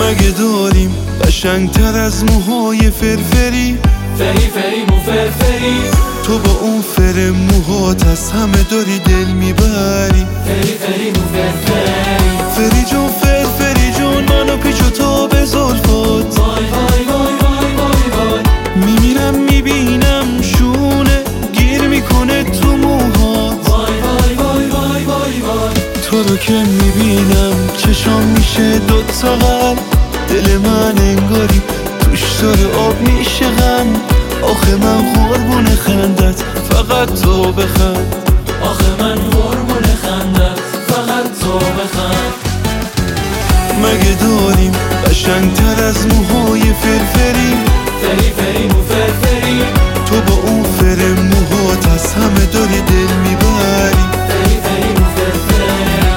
مگه داریم قشنگتر از موهای فرفری؟ فری فری مو فرفری، تو با اون فر موهات از همه داری دل میبری. فری فری مو فرفری، فری جون فرفری جون منو پیچ و تاب زلفات. وای وای وای وای وای وای، میمیرم میبینم شونه گیر میکنه تو موهات. وای وای وای وای وای وای، تو رو که میبینم چشام میشه دوتا قلب. دل من انگاری توش داره آب میشه غم. آخه من قربون خندت فقط تو بخند. آخه من قربون خندت فقط تو بخند. مگه داریم قشنگتر از موهای فرفری؟ فری فری مو فرفری، تو با اون فر موهات از همه داری دل میبری. فری فری مو فرفری.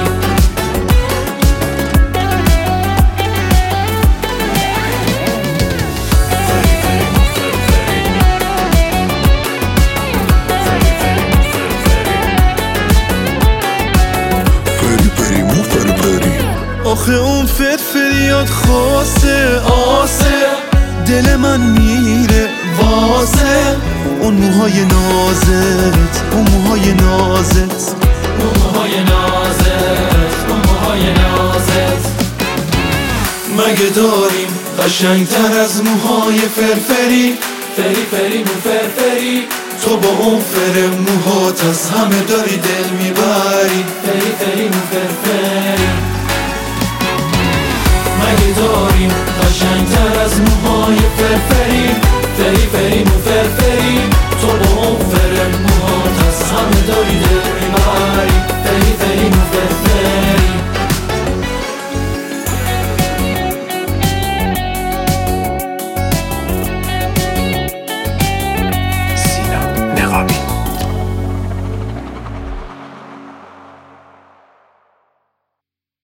آخه اون فرفریات خاصه آسه، دل من میره واسه. اون موهای نازت، اون موهای نازت، اون موهای نازت، اون موهای نازت. مگه داریم قشنگتر از موهای فرفری؟ فری فری مو فرفری، تو با اون فر موهات از همه داری دل میبری. فری فری مو فرفری. مگه داریم قشنگتر از موهای فرفری؟ فری فری مو